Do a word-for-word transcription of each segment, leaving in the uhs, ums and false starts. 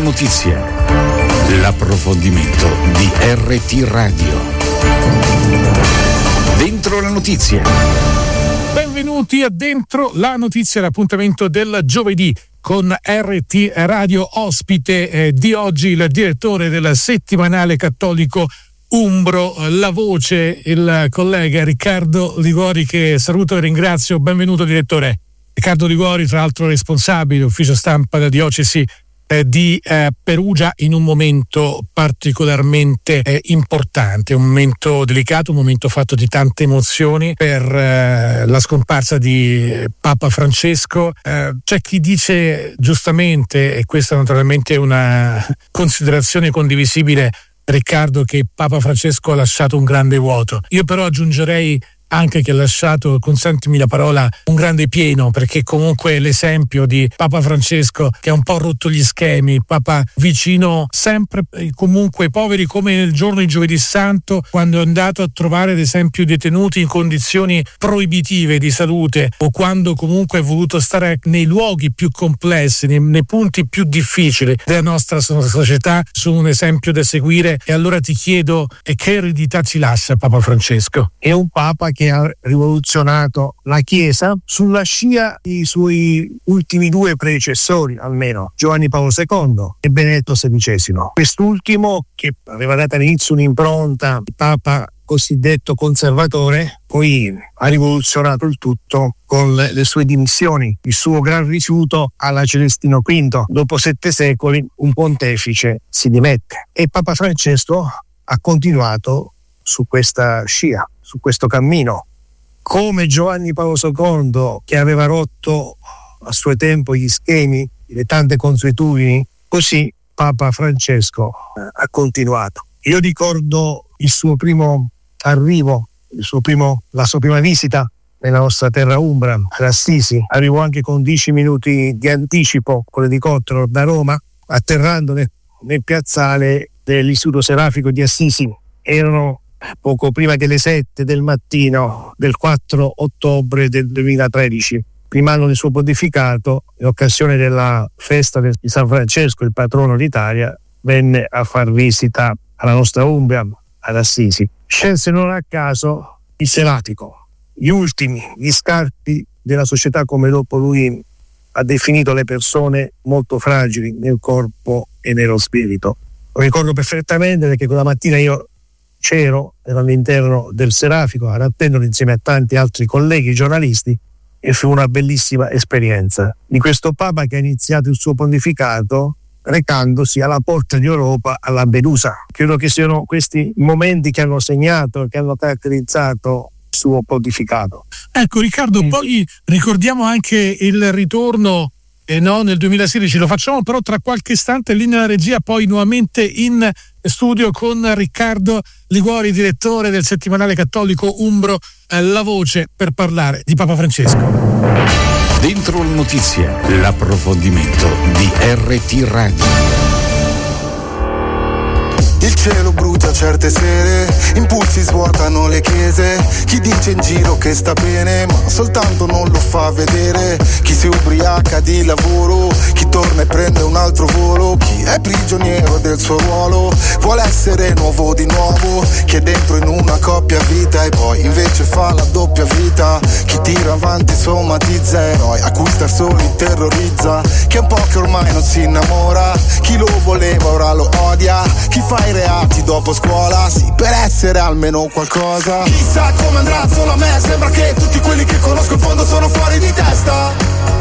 notizie, l'approfondimento di R T Radio. Dentro la notizia. Benvenuti a Dentro la notizia, l'appuntamento del giovedì con R T Radio. Ospite eh, di oggi il direttore del settimanale cattolico Umbro, La Voce, il collega Riccardo Liguori, che saluto e ringrazio. Benvenuto direttore. Riccardo Liguori, tra l'altro responsabile ufficio stampa della diocesi eh, di eh, Perugia, in un momento particolarmente eh, importante, un momento delicato, un momento fatto di tante emozioni per eh, la scomparsa di Papa Francesco. Eh, c'è chi dice giustamente, e questa naturalmente è una considerazione condivisibile, Riccardo, che Papa Francesco ha lasciato un grande vuoto. Io però aggiungerei anche che ha lasciato, consentimi la parola, un grande pieno, perché comunque l'esempio di Papa Francesco, che ha un po' rotto gli schemi, Papa vicino sempre comunque ai poveri, come nel giorno di Giovedì Santo, quando è andato a trovare ad esempio detenuti in condizioni proibitive di salute, o quando comunque ha voluto stare nei luoghi più complessi, nei, nei punti più difficili della nostra società, su un esempio da seguire. E allora ti chiedo, e che eredità ci lascia Papa Francesco? È un Papa che ha rivoluzionato la Chiesa sulla scia dei suoi ultimi due predecessori, almeno Giovanni Paolo secondo e Benedetto sedicesimo. Quest'ultimo, che aveva dato all'inizio un'impronta di Papa cosiddetto conservatore, poi ha rivoluzionato il tutto con le sue dimissioni, il suo gran rifiuto alla Celestino V. Dopo sette secoli un pontefice si dimette e Papa Francesco ha continuato su questa scia, su questo cammino. Come Giovanni Paolo secondo, che aveva rotto a suo tempo gli schemi, le tante consuetudini, così Papa Francesco ha continuato. Io ricordo il suo primo arrivo, il suo primo, la sua prima visita nella nostra terra umbra, ad Assisi. Arrivò anche con dieci minuti di anticipo con l'elicottero da Roma, atterrando nel, nel piazzale dell'Istituto Serafico di Assisi. Erano poco prima delle sette del mattino del quattro ottobre del duemilatredici, primo anno del suo pontificato. In occasione della festa di San Francesco, il patrono d'Italia, venne a far visita alla nostra Umbria, ad Assisi. Scelse non a caso il Seratico, gli ultimi, gli scarti della società, come dopo lui ha definito le persone molto fragili nel corpo e nello spirito. Lo ricordo perfettamente perché quella mattina io c'ero, ero all'interno del Serafico ad attenderlo insieme a tanti altri colleghi giornalisti, e fu una bellissima esperienza di questo Papa che ha iniziato il suo pontificato recandosi alla porta di Europa, a Lampedusa. Credo che siano questi momenti che hanno segnato, che hanno caratterizzato il suo pontificato. Ecco Riccardo, mm. poi ricordiamo anche il ritorno eh no, nel duemilasedici, lo facciamo però tra qualche istante, lì nella regia, poi nuovamente in studio con Riccardo Liguori, direttore del settimanale cattolico Umbro, eh, La Voce, per parlare di Papa Francesco. Dentro le notizie, l'approfondimento di R T Radio. Il cielo brucia certe sere, impulsi svuotano le chiese. Chi dice in giro che sta bene, ma soltanto non lo fa vedere. Chi si ubriaca di lavoro, chi torna e prende un altro volo. Chi è prigioniero del suo ruolo, vuole essere nuovo di nuovo. Chi è dentro in una coppia vita e poi invece fa la doppia vita. Chi tira avanti somatizza eroi a cui star soli terrorizza. Chi è un po' che ormai non si innamora, chi lo voleva ora lo odia. Chi fa i reati dopo scuola, sì, per essere almeno qualcosa. Chissà come andrà, solo a me sembra che tutti quelli che conosco in fondo sono fuori di testa.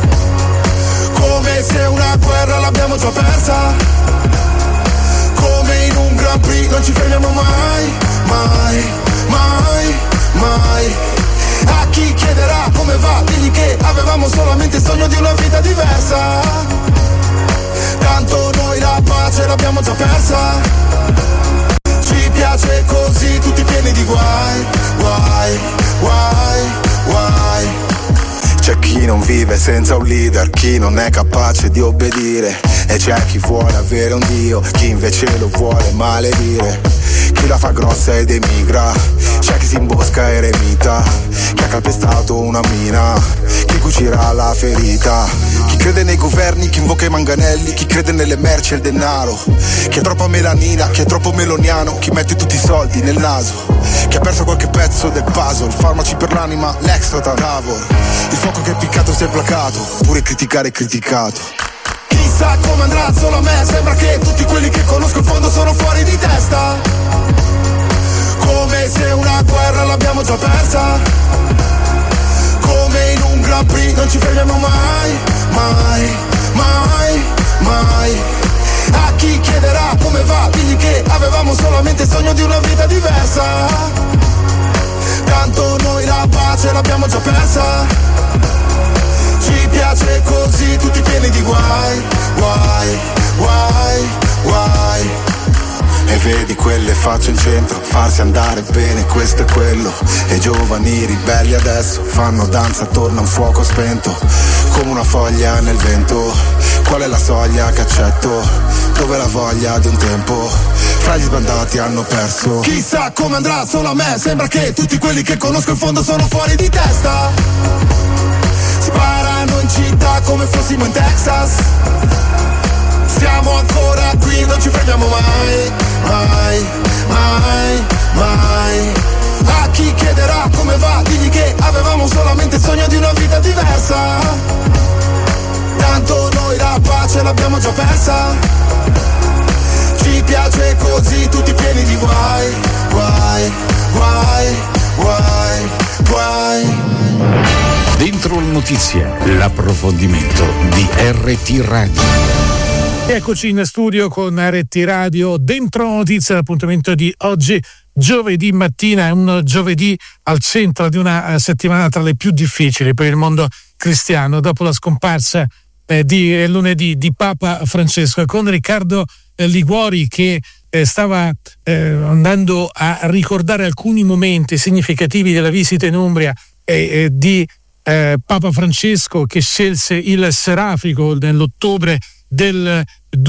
Come se una guerra l'abbiamo già persa. Come in un Grand Prix non ci fermiamo mai, mai, mai, mai. A chi chiederà come va, digli che avevamo solamente il sogno di una vita diversa. Tanto noi la pace l'abbiamo già persa. Ci piace così, tutti pieni di guai, guai, guai, guai. C'è chi non vive senza un leader, chi non è capace di obbedire. E c'è chi vuole avere un dio, chi invece lo vuole maledire. Chi la fa grossa ed emigra, c'è chi si imbosca eremita, chi ha calpestato una mina, chi cucirà la ferita. Chi crede nei governi, chi invoca i manganelli, chi crede nelle merci e il denaro, chi ha troppa melanina, chi è troppo meloniano, chi mette tutti i soldi nel naso, chi ha perso qualche pezzo del puzzle, farmaci per l'anima, l'extra Tavor, il fuoco che è piccato si è placato, pure criticare è criticato. Chissà come andrà, solo a me sembra che tutti quelli che conosco in fondo sono fuori di testa, come se una guerra l'abbiamo già persa, come in un Grand Prix non ci fermiamo mai, mai, mai, mai. A chi chiederà come va, digli che avevamo solamente il sogno di una vita diversa, tanto noi la pace l'abbiamo già persa, ci piace così tutti pieni di guai, guai, guai, guai. E vedi quelle facce in centro, farsi andare bene, questo è quello. E i giovani ribelli adesso fanno danza attorno a un fuoco spento, come una foglia nel vento. Qual è la soglia che accetto? Dove la voglia di un tempo? Fra gli sbandati hanno perso. Chissà come andrà, solo a me sembra che tutti quelli che conosco in fondo sono fuori di testa, sparano in città come fossimo in Texas. Siamo ancora qui, non ci fermiamo mai, mai, mai, mai. A chi chiederà come va, digli che avevamo solamente il sogno di una vita diversa, tanto noi la pace l'abbiamo già persa, ci piace così tutti pieni di guai, guai, guai, guai, guai. Dentro le notizie, l'approfondimento di R T Radio. Eccoci in studio con R T Radio, Dentro Notizie, l'appuntamento di oggi, giovedì mattina, è un giovedì al centro di una settimana tra le più difficili per il mondo cristiano, dopo la scomparsa eh, di eh, lunedì di Papa Francesco, con Riccardo eh, Liguori che eh, stava eh, andando a ricordare alcuni momenti significativi della visita in Umbria e eh, eh, di eh, Papa Francesco, che scelse il Serafico nell'ottobre del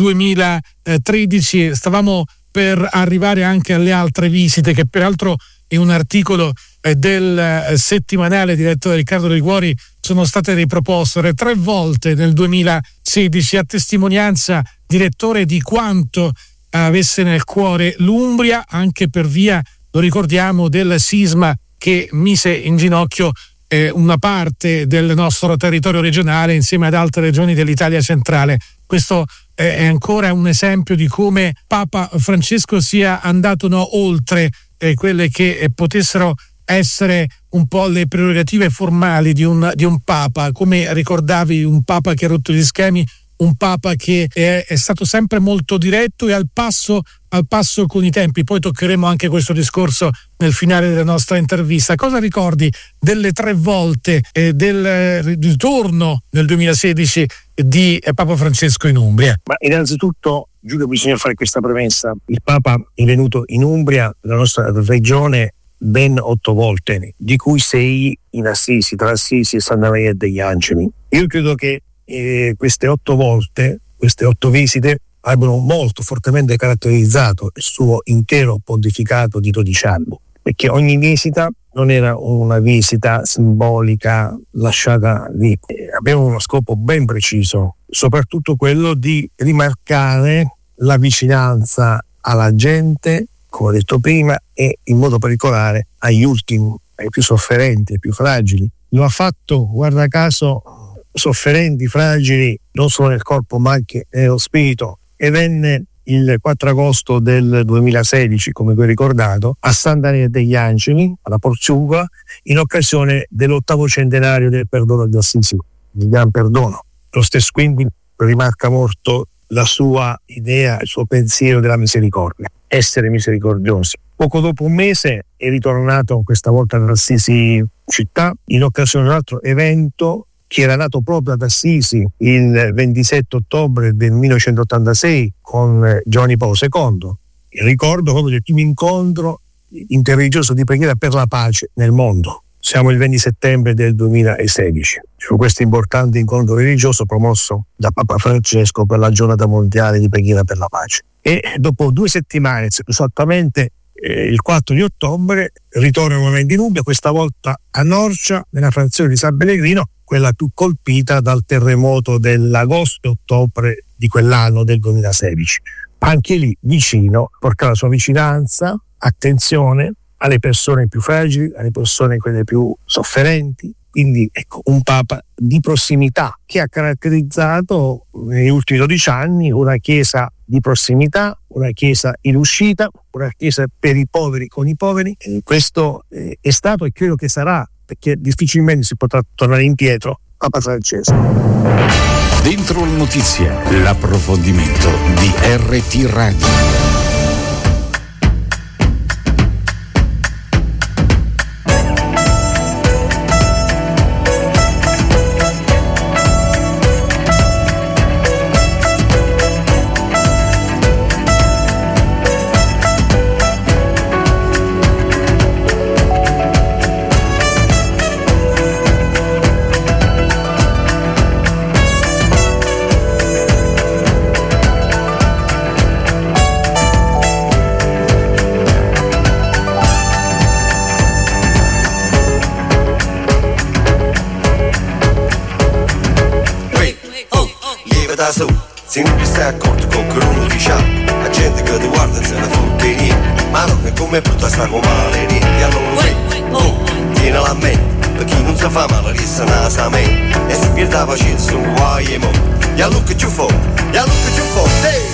duemilatredici. Stavamo per arrivare anche alle altre visite, che peraltro in un articolo eh, del eh, settimanale diretto da Riccardo Liguori sono state riproposte tre volte nel duemilasedici, a testimonianza, direttore, di quanto avesse nel cuore l'Umbria, anche per via, lo ricordiamo, del sisma che mise in ginocchio eh, una parte del nostro territorio regionale insieme ad altre regioni dell'Italia centrale. Questo è ancora un esempio di come Papa Francesco sia andato no, oltre eh, quelle che eh, potessero essere un po' le prerogative formali di un, di un Papa. Come ricordavi, un Papa che ha rotto gli schemi, un Papa che è, è stato sempre molto diretto e al passo, al passo con i tempi. Poi toccheremo anche questo discorso nel finale della nostra intervista. Cosa ricordi delle tre volte eh, del ritorno nel duemilasedici di eh, Papa Francesco in Umbria? Ma innanzitutto, Giulio, bisogna fare questa premessa: il Papa è venuto in Umbria, la nostra regione, ben otto volte, di cui sei in Assisi, tra Assisi e Santa Maria degli Angeli. Io credo che eh, queste otto volte, queste otto visite abbiano molto fortemente caratterizzato il suo intero pontificato di dodici anni, perché ogni visita non era una visita simbolica lasciata lì, aveva uno scopo ben preciso, soprattutto quello di rimarcare la vicinanza alla gente, come ho detto prima, e in modo particolare agli ultimi, ai più sofferenti, ai più fragili. Lo ha fatto, guarda caso, sofferenti, fragili, non solo nel corpo ma anche nello spirito, e venne il quattro agosto del duemilasedici, come vi ho ricordato, a Santa Maria degli Angeli, alla Porciugola, in occasione dell'ottavo centenario del perdono di Assisi, il Gran Perdono. Lo stesso quindi rimarca molto la sua idea, il suo pensiero della misericordia, essere misericordiosi. Poco dopo un mese è ritornato, questa volta ad Assisi città, in occasione di un altro evento che era nato proprio ad Assisi il ventisette ottobre del millenovecentottantasei con Giovanni Paolo secondo. Il ricordo proprio del primo incontro interreligioso di preghiera per la pace nel mondo. Siamo il venti settembre del duemilasedici. Su questo importante incontro religioso promosso da Papa Francesco per la giornata mondiale di preghiera per la pace. E dopo due settimane, esattamente eh, il quattro di ottobre ritorna nuovamente in Umbria, questa volta a Norcia, nella frazione di San Pellegrino, quella più colpita dal terremoto dell'agosto e ottobre di quell'anno del duemilasedici. Anche lì vicino porta la sua vicinanza, attenzione alle persone più fragili, alle persone quelle più sofferenti. Quindi ecco, un Papa di prossimità che ha caratterizzato negli ultimi dodici anni una chiesa di prossimità, una chiesa in uscita, una chiesa per i poveri con i poveri. E questo eh, è stato e credo che sarà, perché difficilmente si potrà tornare indietro, Papa Francesco. Dentro le notizie, l'approfondimento di R T Radio. Se non ti stai accorto con che uno dice, la gente che ti guarda se ne fotte niente, ma non è come brutta sta con male niente. E allora vedi, oh, tienila a mente, per chi non si fa male resta nasa a me, e si pierde la pazienza un guai e mo. E allora che ci fa, e allora che ci fa, hey!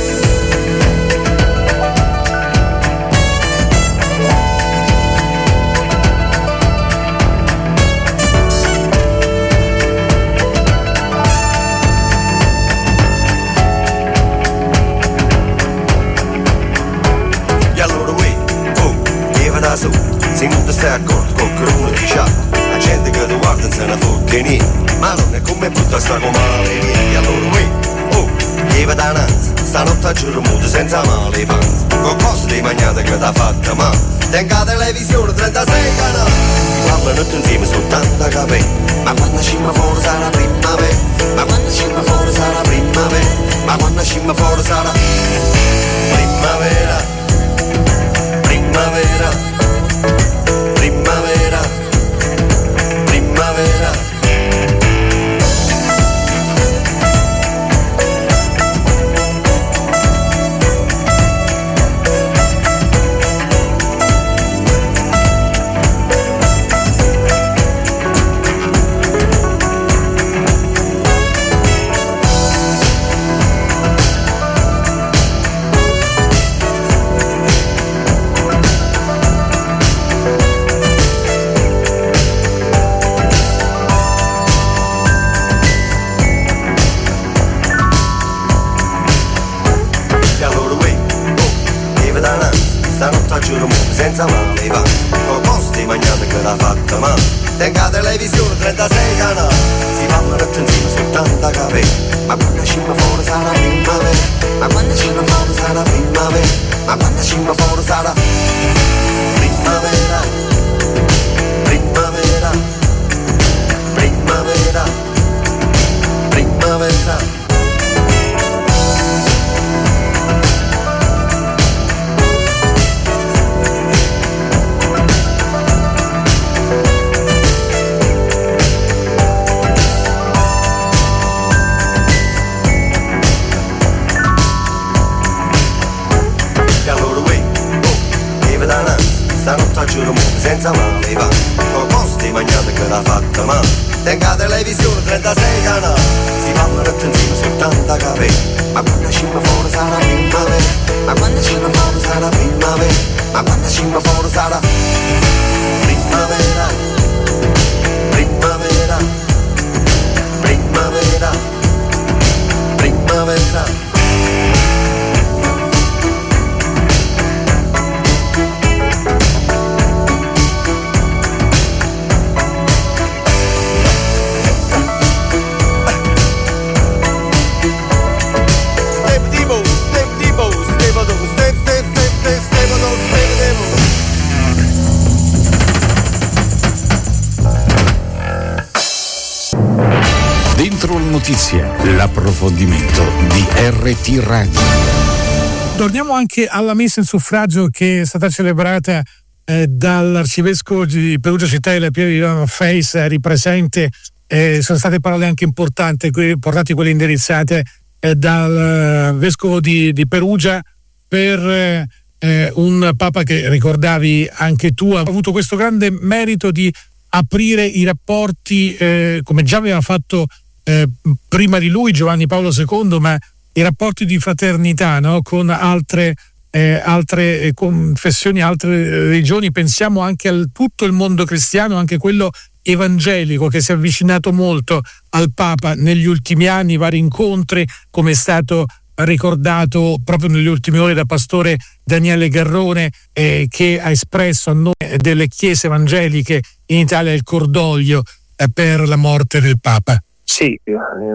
Se non ti stai accorto con che uno dice, la gente che ti guarda se ne fotte niente, ma non è come brutta sta con male niente. E allora uè, oh, lieva dananza, stanotte a giorno muto senza male panza, con cose di magnate che t'ha fatta male, tenga televisione trentasei canali, si parlano tutti insieme soltanto a capire, ma quando scimma fuori sarà primavera, ma quando scimma fuori sarà primavera, ma quando scimma fuori sarà primavera, primavera. Primavera, primavera. Senza male va, con costi magnate che l'ha fatta male, tenga televisione trentasei canali, si parlano insieme soltanto a capire, ma quando scimma fuori sarà primavera, ma quando scimma fuori sarà primavera, ma quando scimma fuori sarà primavera, primavera, primavera, primavera. Stanotte a giuro senza male va, con costi magnate che l'ha fatta male, tenga televisione trentasei canali, si parlano insieme soltanto a capire, ma quando scimma fuori sarà primavera, ma quando scimma fuori sarà primavera, ma quando scimma fuori sarà primavera, primavera, primavera, primavera. Dentro le notizie, l'approfondimento di R T Radio. Torniamo anche alla messa in suffragio che è stata celebrata eh, dall'arcivescovo di Perugia Città della Pieve di Ivano Feis, eri presente. Eh, sono state parole anche importanti, portate quelle indirizzate eh, dal vescovo di, di Perugia per eh, un papa che ricordavi anche tu, ha avuto questo grande merito di aprire i rapporti eh, come già aveva fatto eh, prima di lui Giovanni Paolo secondo, ma i rapporti di fraternità, no? Con altre eh, altre eh, confessioni, altre religioni. Pensiamo anche a tutto il mondo cristiano, anche quello evangelico, che si è avvicinato molto al Papa negli ultimi anni, vari incontri, come è stato ricordato proprio nelle ultime ore da Pastore Daniele Garrone, eh, che ha espresso a nome delle chiese evangeliche in Italia il cordoglio eh, per la morte del Papa. Sì, eh,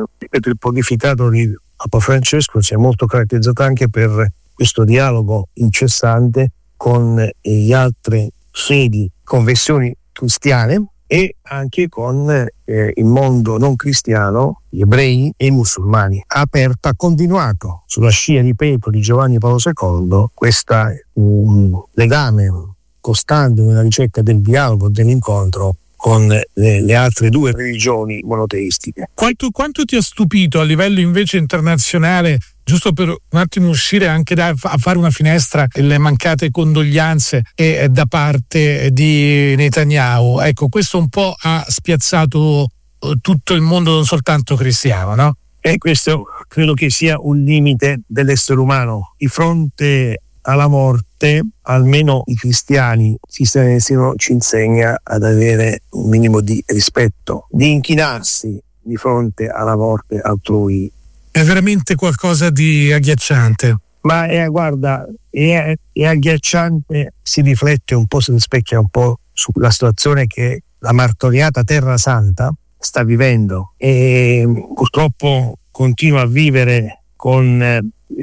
il pontificato di Papa Francesco si è molto caratterizzato anche per questo dialogo incessante con gli altre sedi, confessioni cristiane e anche con eh, il mondo non cristiano, gli ebrei e i musulmani. Ha aperto, ha continuato sulla scia di Petro, di Giovanni Paolo secondo, questo um, legame costante nella ricerca del dialogo, dell'incontro con le, le altre due religioni monoteistiche. Quanto, quanto ti ha stupito a livello invece internazionale, giusto per un attimo uscire anche da, a fare una finestra, le mancate condoglianze eh, da parte di Netanyahu? Ecco, questo un po' ha spiazzato eh, tutto il mondo, non soltanto cristiano, no? E questo credo che sia un limite dell'essere umano. Di fronte alla morte, almeno i cristiani, il cristianesimo ci insegna ad avere un minimo di rispetto, di inchinarsi di fronte alla morte altrui. È veramente qualcosa di agghiacciante. Ma è, guarda, è, è agghiacciante, si riflette un po', si rispecchia un po' sulla situazione che la martoriata Terra Santa sta vivendo e purtroppo continua a vivere con, eh,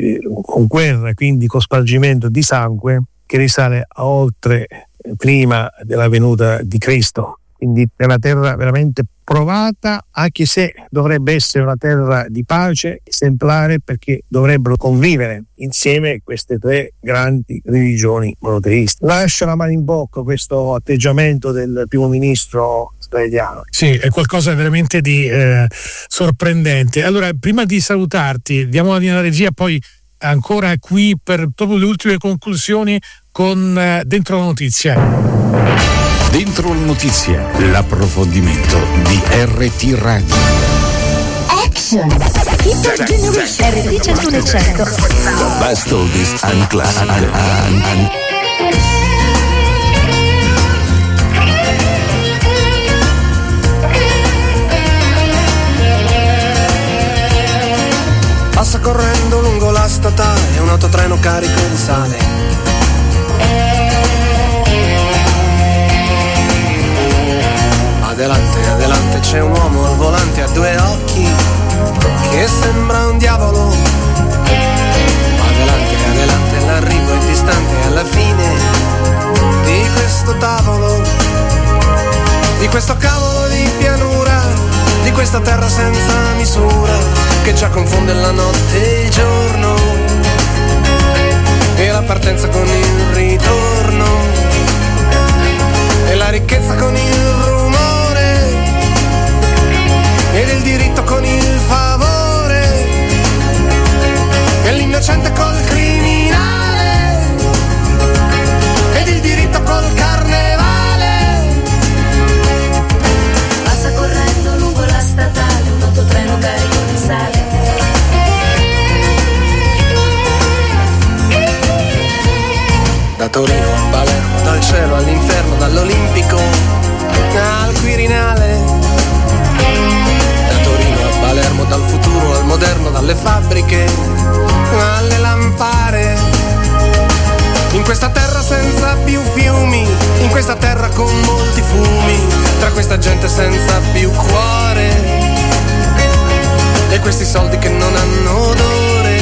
con guerra, quindi con spargimento di sangue che risale a oltre eh, prima della venuta di Cristo. Quindi è una terra veramente provata, anche se dovrebbe essere una terra di pace esemplare, perché dovrebbero convivere insieme queste tre grandi religioni monoteiste. Lascia la mano in bocca questo atteggiamento del primo ministro israeliano. Sì, è qualcosa veramente di eh, sorprendente. Allora, prima di salutarti, diamo la linea alla regia, poi ancora qui per proprio le ultime conclusioni con eh, Dentro la Notizia. Dentro la Notizia, l'approfondimento di R T Radio. Action! Hip Generation R T centuno e cento. The best oldies and classic. And, and. Passa correndo lungo la statale un autotreno carico di sale. Adelante, adelante c'è un uomo al volante a due occhi che sembra un diavolo. Adelante, adelante l'arrivo è distante alla fine di questo tavolo, di questo cavolo di pianura, di questa terra senza misura che già confonde la notte e il giorno e la partenza con il ritorno e la ricchezza con il rumore ed il diritto con il favore e l'innocente col criminale ed il diritto col carnevale. Passa correndo lungo la statale un autotreno carico di sale. Da Torino a Palermo, dal cielo all'inferno, dall'Olimpico al Quirinale. Palermo, dal futuro al moderno, dalle fabbriche alle lampare. In questa terra senza più fiumi, in questa terra con molti fumi, tra questa gente senza più cuore e questi soldi che non hanno odore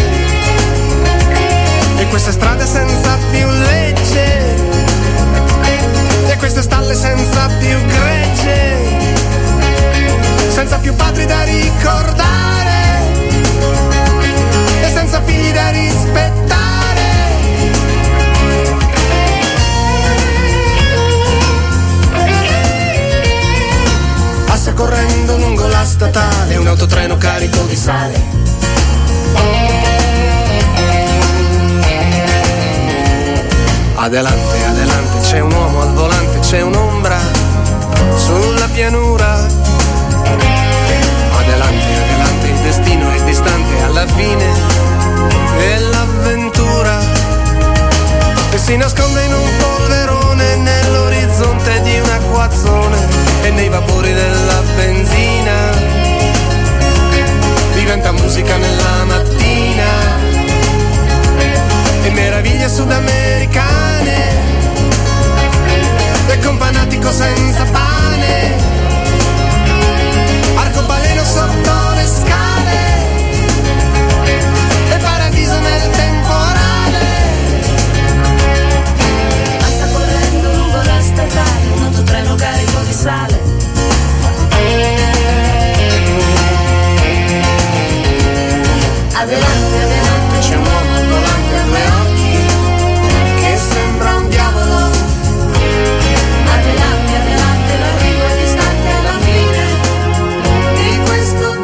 e queste strade senza più legge e queste stalle senza più gregge, senza più padri da ricordare e senza figli da rispettare. correndo lungo la statale, un autotreno carico di sale. Adelante, adelante, c'è un uomo al volante, c'è un'ombra sulla pianura. Adelante, adelante, il destino è distante alla fine dell'avventura e si nasconde in un polverone nell'orizzonte di un acquazzone e nei vapori della benzina diventa musica nella mattina e meraviglie sudamericane e companatico senza pane, arcobaleno sotto le scale e paradiso nel temporale. Passa correndo lungo la statale, un autotreno carico di sale. Adelante, adelante, c'è un uomo al volante a due occhi che sembra un diavolo. Adelante, adelante, l'arrivo è distante alla fine di questo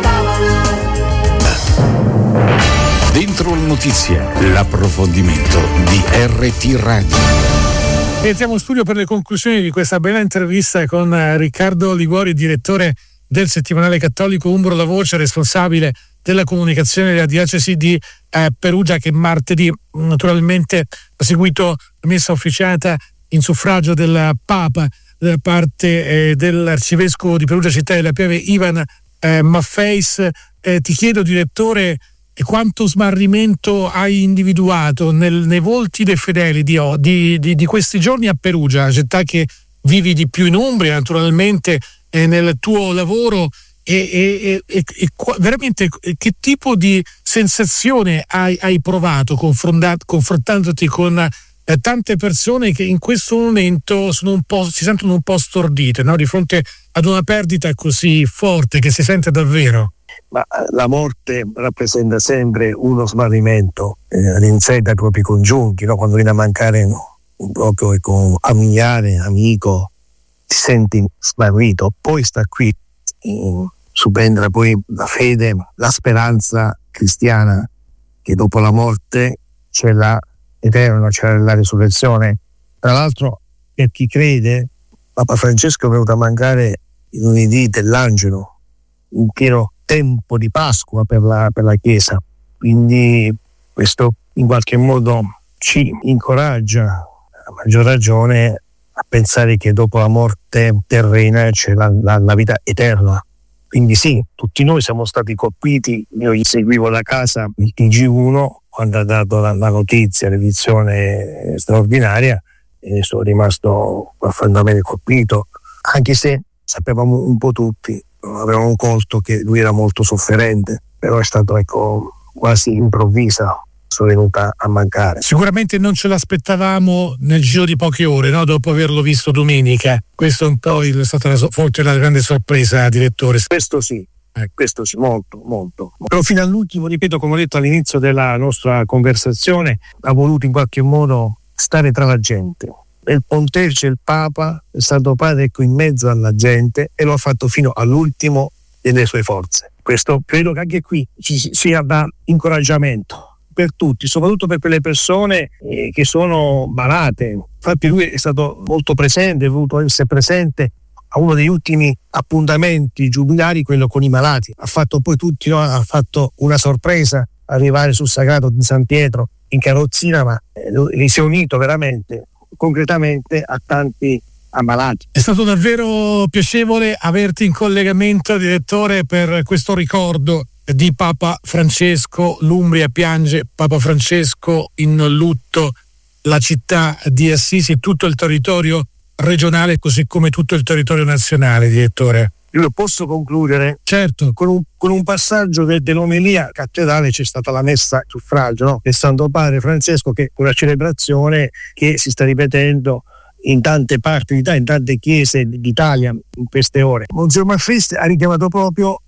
tavolo. Dentro le notizie, l'approfondimento di R T Radio. Entriamo in studio per le conclusioni di questa bella intervista con Riccardo Liguori, direttore del settimanale cattolico Umbro la Voce, responsabile della comunicazione della diocesi di eh, Perugia, che martedì naturalmente ha seguito la messa officiata in suffragio del Papa da parte eh, dell'arcivescovo di Perugia Città della Pieve Ivan eh, Maffeis. Eh, ti chiedo, direttore, quanto smarrimento hai individuato nel, nei volti dei fedeli di, di, di, di questi giorni a Perugia, città che vivi di più in Umbria, naturalmente eh, nel tuo lavoro. E, e, e, e veramente che tipo di sensazione hai, hai provato confrontandoti con eh, tante persone che in questo momento sono un po', si sentono un po' stordite, no? Di fronte ad una perdita così forte che si sente davvero? Ma la morte rappresenta sempre uno smarrimento eh, all'interno dei propri congiunti, no? Quando viene a mancare no? un proprio ecco, familiare, amico, ti senti smarrito. Poi sta qui eh, subendra poi la fede, la speranza cristiana che dopo la morte c'è la eterna, c'è la risurrezione. Tra l'altro, per chi crede, Papa Francesco è venuto a mancare il lunedì dell'Angelo, in pieno tempo di Pasqua per la, per la Chiesa. Quindi questo in qualche modo ci incoraggia, a maggior ragione, a pensare che dopo la morte terrena c'è la, la, la vita eterna. Quindi sì, tutti noi siamo stati colpiti. Io gli seguivo da casa il T G uno quando ha dato la, la notizia, l'edizione straordinaria, e sono rimasto profondamente colpito, anche se sapevamo un po' tutti, avevamo colto che lui era molto sofferente, però è stato ecco quasi improvvisa, sono venuta a mancare. Sicuramente non ce l'aspettavamo nel giro di poche ore, no? Dopo averlo visto domenica. Questo è un po' è stata la, forse la grande sorpresa, direttore. Questo sì, eh, questo sì, molto, molto. Però fino all'ultimo, ripeto, come ho detto all'inizio della nostra conversazione, ha voluto in qualche modo stare tra la gente. Il pontefice, il Papa, è stato padre ecco in mezzo alla gente e lo ha fatto fino all'ultimo delle sue forze. Questo credo che anche qui ci sia da incoraggiamento per tutti, soprattutto per quelle persone eh, che sono malate. Infatti lui è stato molto presente, è voluto essere presente a uno degli ultimi appuntamenti giubilari, quello con i malati. Ha fatto poi tutti, no? Ha fatto una sorpresa, arrivare sul Sagrato di San Pietro in carrozzina, ma eh, si è unito veramente, concretamente a tanti ammalati. È stato davvero piacevole averti in collegamento, direttore, per questo ricordo di Papa Francesco. L'Umbria piange Papa Francesco, in lutto la città di Assisi, tutto il territorio regionale, così come tutto il territorio nazionale, direttore. Io posso concludere? Certo. Con un, con un passaggio de, dell'omelia cattedrale. C'è stata la messa suffragio, no? Del Santo Padre Francesco, che è una celebrazione che si sta ripetendo in tante parti d'Italia, in tante chiese d'Italia in queste ore. Monsignor Maffeis ha richiamato proprio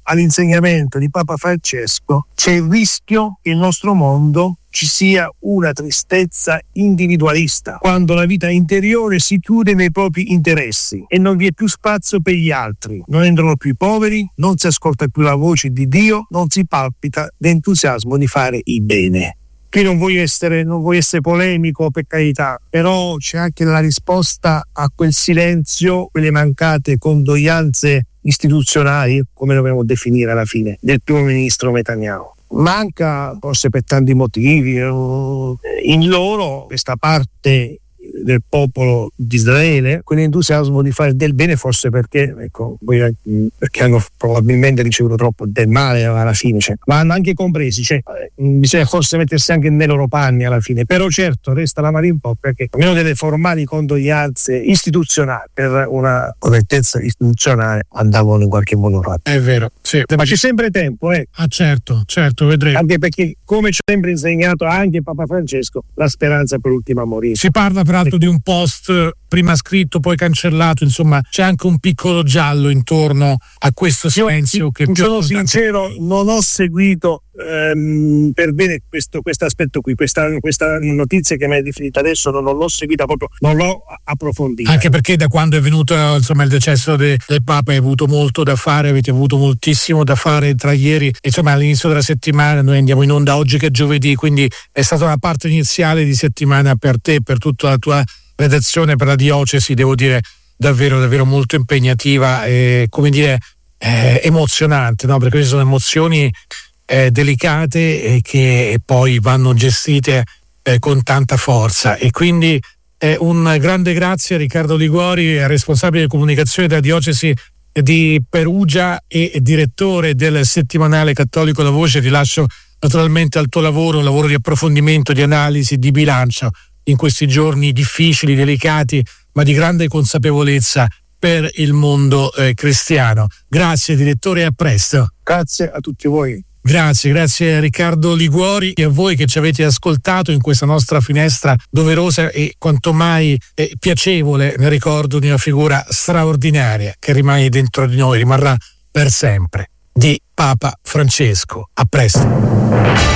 all'insegnamento di Papa Francesco, c'è il rischio che il nostro mondo ci sia una tristezza individualista, quando la vita interiore si chiude nei propri interessi e non vi è più spazio per gli altri, non entrano più i poveri, non si ascolta più la voce di Dio, non si palpita l'entusiasmo di fare il bene. Qui non voglio essere, non voglio essere polemico, per carità, però c'è anche la risposta a quel silenzio, quelle mancate condoglianze istituzionali, come dobbiamo definire alla fine, del primo ministro Netanyahu. Manca, forse per tanti motivi, in loro questa parte del popolo di Israele, quell'entusiasmo di fare del bene, forse perché ecco, perché hanno probabilmente ricevuto troppo del male alla fine, cioè, ma hanno anche compresi, cioè, bisogna forse mettersi anche nei loro panni alla fine, però certo resta la mano in po' perché almeno delle formali condoglianze istituzionali per una correttezza istituzionale andavano in qualche modo fatte. È vero, sì. Ma c'è sempre tempo, eh. Ah certo, certo, vedremo. Anche perché, come ci ha sempre insegnato anche Papa Francesco, la speranza per l'ultima a morire. Si parla peraltro di un post prima scritto poi cancellato, insomma c'è anche un piccolo giallo intorno a questo silenzio. Io, che sono più sincero, non ho seguito ehm, per bene questo aspetto qui, questa, questa notizia che mi è riferita adesso non, non l'ho seguita proprio, non l'ho approfondita. Anche perché da quando è venuto insomma il decesso de, del Papa hai avuto molto da fare, avete avuto moltissimo da fare tra ieri, insomma all'inizio della settimana, noi andiamo in onda oggi che è giovedì, quindi è stata una parte iniziale di settimana per te, per tutta la tua redazione, per la diocesi, devo dire davvero davvero molto impegnativa e come dire eh, emozionante, no? Perché ci sono emozioni eh, delicate e che poi vanno gestite eh, con tanta forza, e quindi eh, un grande grazie a Riccardo Liguori, responsabile di comunicazione della diocesi di Perugia e direttore del settimanale cattolico La Voce. Ti lascio naturalmente al tuo lavoro, un lavoro di approfondimento, di analisi, di bilancio in questi giorni difficili, delicati, ma di grande consapevolezza per il mondo eh, cristiano. Grazie direttore e a presto. Grazie a tutti voi. Grazie, grazie a Riccardo Liguori e a voi che ci avete ascoltato in questa nostra finestra doverosa e quanto mai eh, piacevole nel ricordo di una figura straordinaria che rimane dentro di noi, rimarrà per sempre, di Papa Francesco. A presto.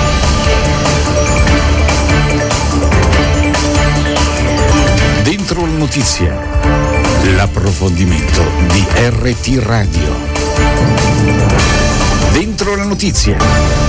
Dentro le notizie, l'approfondimento di R T Radio. Dentro la notizia.